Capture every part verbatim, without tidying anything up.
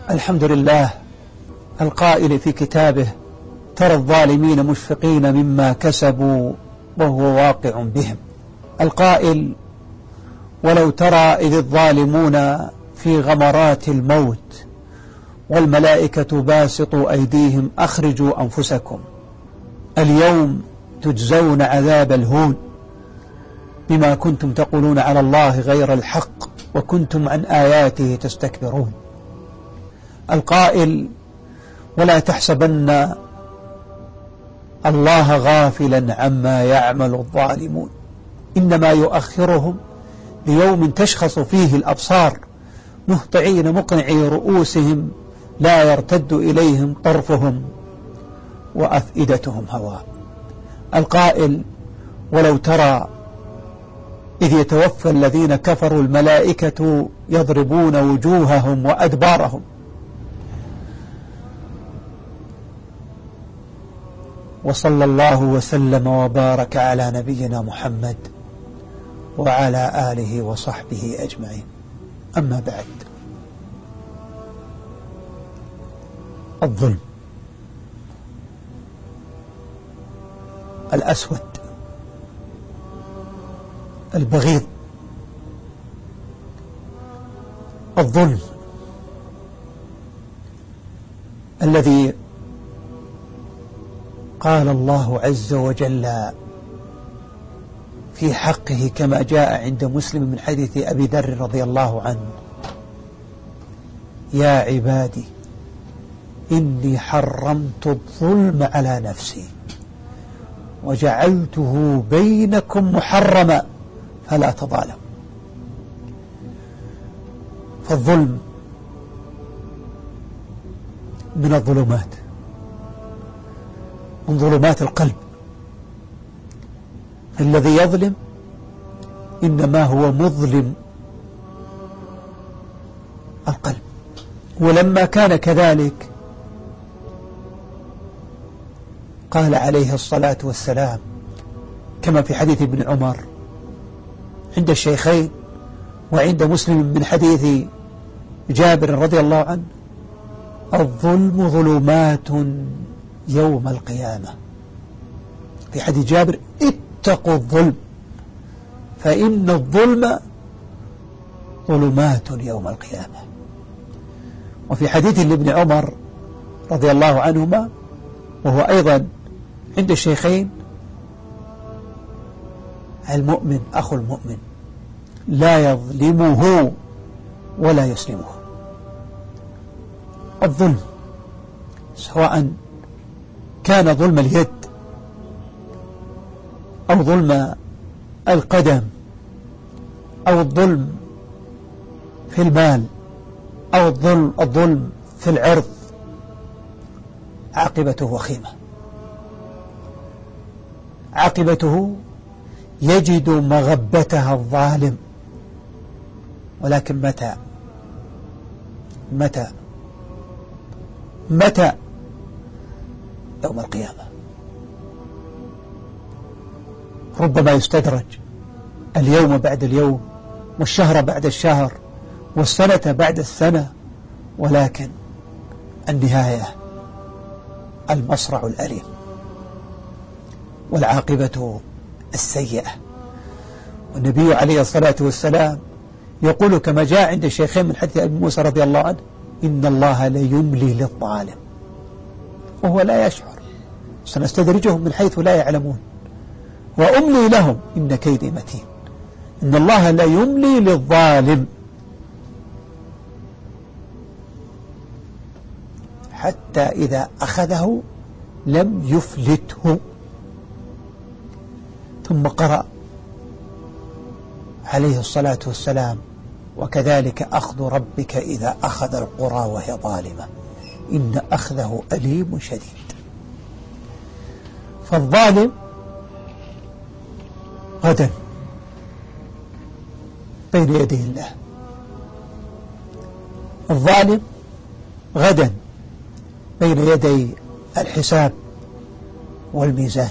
الحمد لله القائل في كتابه: ترى الظالمين مشفقين مما كسبوا وهو واقع بهم. القائل: ولو ترى إذ الظالمون في غمرات الموت والملائكة باسطوا أيديهم أخرجوا أنفسكم اليوم تجزون عذاب الهون بما كنتم تقولون على الله غير الحق وكنتم عن آياته تستكبرون. القائل: ولا تحسبن الله غافلا عما يعمل الظالمون إنما يؤخرهم ليوم تشخص فيه الأبصار مهطعين مقنعي رؤوسهم لا يرتد إليهم طرفهم وأفئدتهم هواء. القائل: ولو ترى إذ يتوفى الذين كفروا الملائكة يضربون وجوههم وأدبارهم. وصلى الله وسلم وبارك على نبينا محمد وعلى آله وصحبه أجمعين. أما بعد، الظلم الأسود البغيض، الظلم الذي قال الله عز وجل في حقه كما جاء عند مسلم من حديث أبي ذر رضي الله عنه: يا عبادي إني حرمت الظلم على نفسي وجعلته بينكم محرما فلا تظالموا. فالظلم من الظلمات، من ظلمات القلب. الذي يظلم إنما هو مظلم القلب. ولما كان كذلك قال عليه الصلاة والسلام كما في حديث ابن عمر عند الشيخين وعند مسلم من حديث جابر رضي الله عنه: الظلم ظلمات يوم القيامة. في حديث جابر: اتقوا الظلم فإن الظلم ظلمات يوم القيامة. وفي حديث لابن عمر رضي الله عنهما وهو أيضا عند الشيخين: المؤمن أخو المؤمن لا يظلمه ولا يسلمه. الظلم سواء كان ظلم اليد أو ظلم القدم أو الظلم في المال أو الظلم, الظلم في العرض، عاقبته وخيمة. عاقبته يجد مغبتها الظالم، ولكن متى متى متى يوم القيامة. ربما يستدرج اليوم بعد اليوم والشهر بعد الشهر والسنة بعد السنة، ولكن النهاية المصرع الأليم والعاقبة السيئة. والنبي عليه الصلاة والسلام يقول كما جاء عند الشيخين من حديث أبي موسى رضي الله عنه: إن الله ليملي للظالم وهو لا يشعر سنستدرجهم من حيث لا يعلمون وأملي لهم إن كيدي متين. إن الله لا يملي للظالم حتى إذا أخذه لم يفلته. ثم قرأ عليه الصلاة والسلام: وكذلك أخذ ربك إذا أخذ القرى وهي ظالمة إن أخذه أليم شديد. فالظالم غدا بين يدي الله، الظالم غدا بين يدي الحساب والميزان.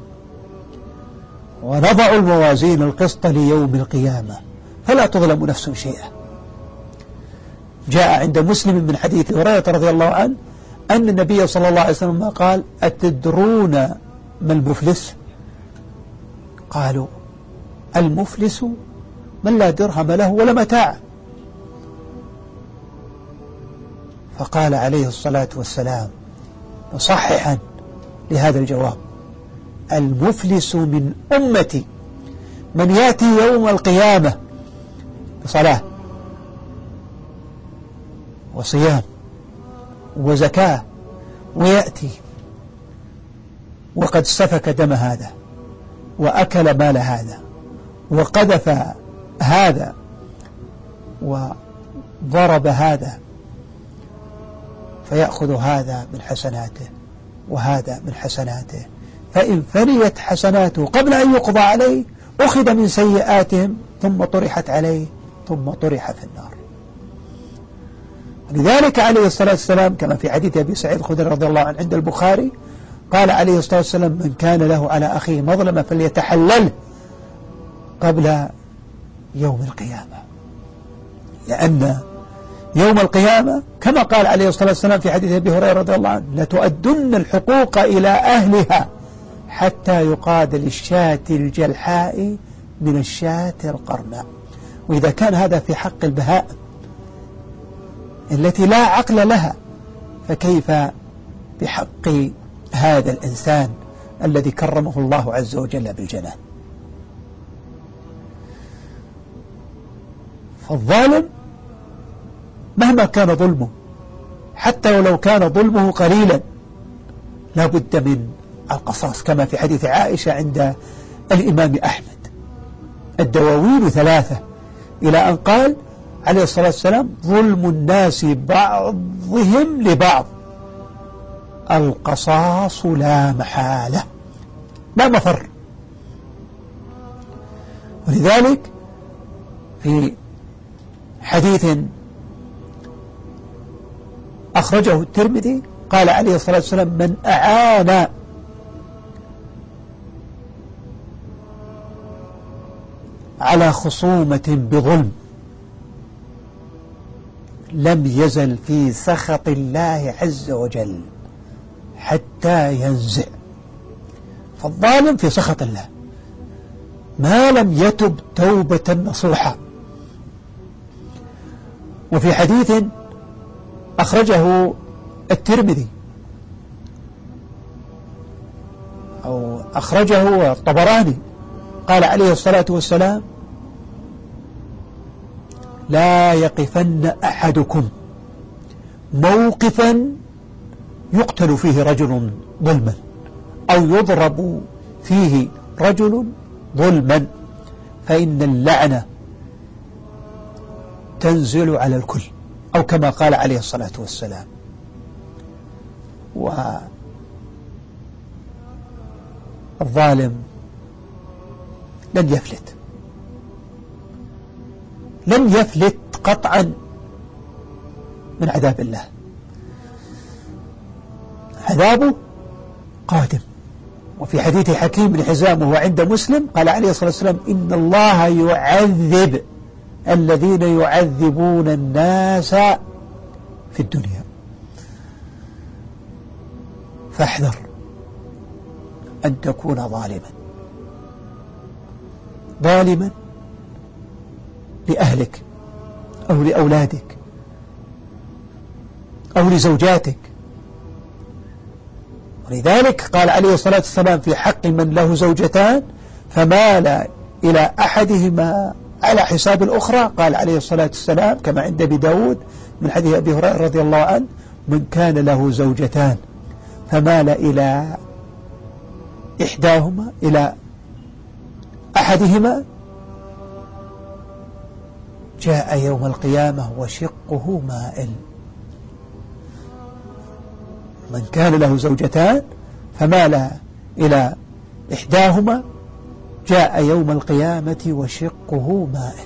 ونضع الموازين القسط ليوم القيامة فلا تظلم نفس شيئا. جاء عند مسلم من حديث هريرة رضي الله عنه أن النبي صلى الله عليه وسلم قال: أتدرون ما المفلس؟ قالوا: المفلس من لا درهم له ولا متاع. فقال عليه الصلاة والسلام مصححا لهذا الجواب: المفلس من أمتي من يأتي يوم القيامة بصلاة وصيام وزكاة ويأتي وقد سفك دم هذا وأكل مال هذا وقذف هذا وضرب هذا، فيأخذ هذا من حسناته وهذا من حسناته، فإن فنيت حسناته قبل أن يقضى عليه أخذ من سيئاتهم ثم طرحت عليه ثم طرح في النار. لذلك عليه الصلاة والسلام كما في حديث أبي سعيد الخدري رضي الله عنه عند البخاري قال عليه الصلاة والسلام: من كان له على أخيه مظلمة فليتحلل قبل يوم القيامة، لأن يوم القيامة كما قال عليه الصلاة والسلام في حديث أبي هريرة رضي الله عنه: لتؤدن الحقوق إلى أهلها حتى يقاد للشاة الجلحاء من الشاة القرناء. وإذا كان هذا في حق البهائم التي لا عقل لها، فكيف بحق هذا الإنسان الذي كرمه الله عز وجل بالجنان؟ فالظالم مهما كان ظلمه، حتى ولو كان ظلمه قليلا، لا بد من القصاص، كما في حديث عائشة عند الإمام أحمد: الدواوين ثلاثة، إلى أن قال عليه الصلاة والسلام: ظلم الناس بعضهم لبعض، القصاص لا محالة، لا مفر. ولذلك في حديث أخرجه الترمذي قال عليه الصلاة والسلام: من أعان على خصومة بظلم لم يزل في سخط الله عز وجل حتى ينزع. فالظالم في سخط الله ما لم يتب توبة نصوحة. وفي حديث أخرجه الترمذي أو أخرجه الطبراني قال عليه الصلاة والسلام: لا يقفن أحدكم موقفا يقتل فيه رجل ظلما أو يضرب فيه رجل ظلما، فإن اللعنة تنزل على الكل، أو كما قال عليه الصلاة والسلام. والظالم لن يفلت، لن يفلت قطعا من عذاب الله، عذابه قادم. وفي حديث حكيم بن حزام وهو عند مسلم قال عليه الصلاة والسلام: إن الله يعذب الذين يعذبون الناس في الدنيا، فاحذر أن تكون ظالما، ظالما لأهلك أو لأولادك أو لزوجاتك. ولذلك قال عليه الصلاة والسلام في حق من له زوجتان فمال إلى أحدهما على حساب الأخرى، قال عليه الصلاة والسلام كما عند أبي داود من حديث أبي هريرة رضي الله عنه: من كان له زوجتان فمال إلى إحداهما إلى أحدهما جاء يوم القيامة وشقه مائل. من كان له زوجتان فمال إلى إحداهما جاء يوم القيامة وشقه مائل.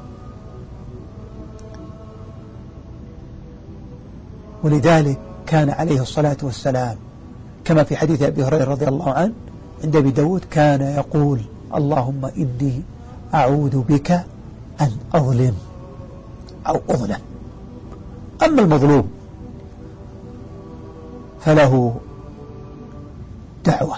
ولذلك كان عليه الصلاة والسلام كما في حديث أبي هريرة رضي الله عنه عند أبي داود كان يقول: اللهم إني أعوذ بك أن أظلم أو أظلم. أما المظلوم فله دعوة،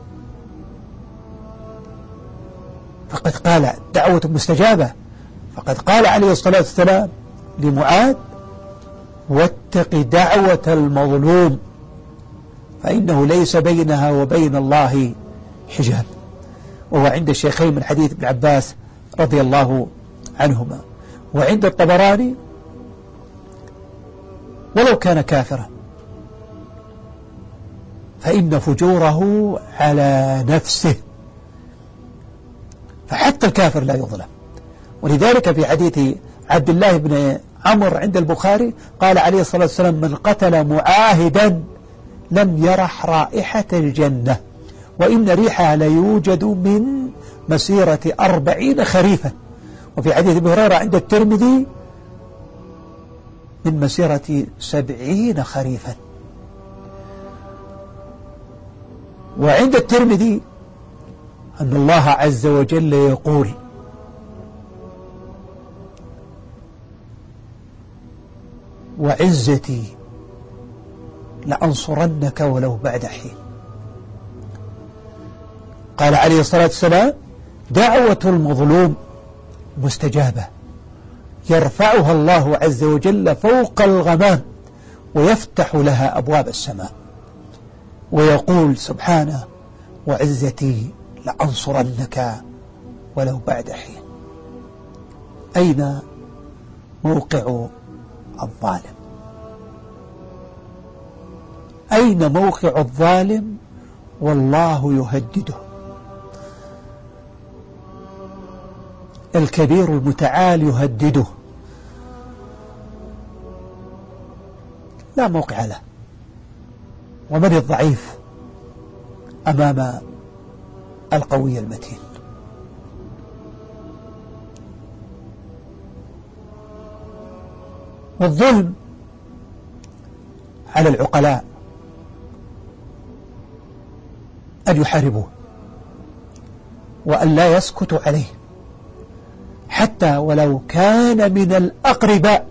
فقد قال دعوة مستجابة، فقد قال عليه الصلاة والسلام لمعاذ: واتق دعوة المظلوم فإنه ليس بينها وبين الله حجاب. وهو عند الشيخين من حديث ابن عباس رضي الله عنهما. وعند الطبراني: ولو كان كافرا فإن فجوره على نفسه، فحتى الكافر لا يظلم. ولذلك في حديث عبد الله بن عمرو عند البخاري قال عليه الصلاة والسلام: من قتل معاهدا لم يرح رائحة الجنة، وإن ريحها ليوجد من مسيرة أربعين خريفا. وفي حديث ابي هريرة عند الترمذي: من مسيرة سبعين خريفا. وعند الترمذي أن الله عز وجل يقول: وعزتي لأنصرنك ولو بعد حين. قال عليه الصلاة والسلام: دعوة المظلوم مستجابة، يرفعها الله عز وجل فوق الغمام ويفتح لها أبواب السماء، ويقول سبحانه: وعزتي لأنصرنك ولو بعد حين. أين موقع الظالم؟ أين موقع الظالم والله يهدده؟ الكبير المتعال يهدده، لا موقع له. ومن الضعيف أمام القوي المتين؟ والظلم على العقلاء أن يحاربوه وأن لا يسكتوا عليه، حتى ولو كان من الأقرباء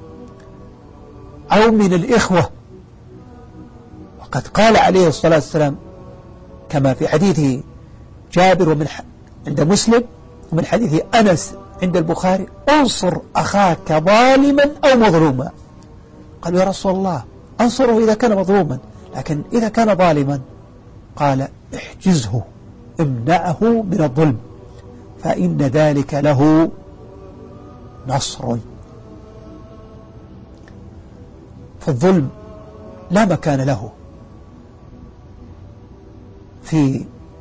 أو من الإخوة. وقد قال عليه الصلاة والسلام كما في حديث جابر ومن عند مسلم ومن حديث أنس عند البخاري: انصر أخاك ظالما أو مظلوما. قالوا: يا رسول الله أنصره إذا كان مظلوما، لكن إذا كان ظالما؟ قال: احجزه، امنعه من الظلم، فإن ذلك له نصر. فالظلم لا مكان له في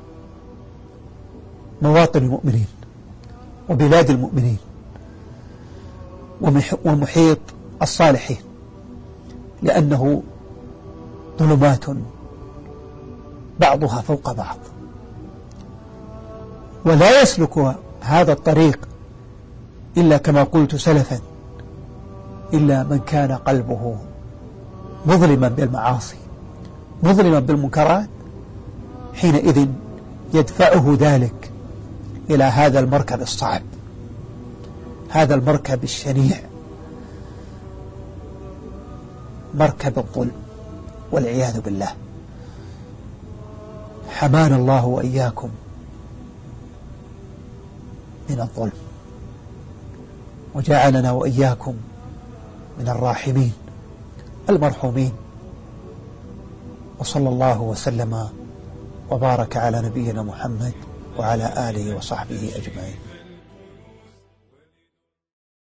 مواطن المؤمنين وبلاد المؤمنين ومحيط الصالحين، لأنه ظلمات بعضها فوق بعض، ولا يسلك هذا الطريق إلا كما قلت سلفا إلا من كان قلبه مظلما بالمعاصي مظلما بالمنكرات، حينئذ يدفعه ذلك إلى هذا المركب الصعب، هذا المركب الشنيع، مركب الظلم والعياذ بالله. حمانا الله وإياكم من الظلم، وجعلنا وإياكم من الراحمين المرحومين. وصلى الله وسلم وبارك على نبينا محمد وعلى آله وصحبه أجمعين.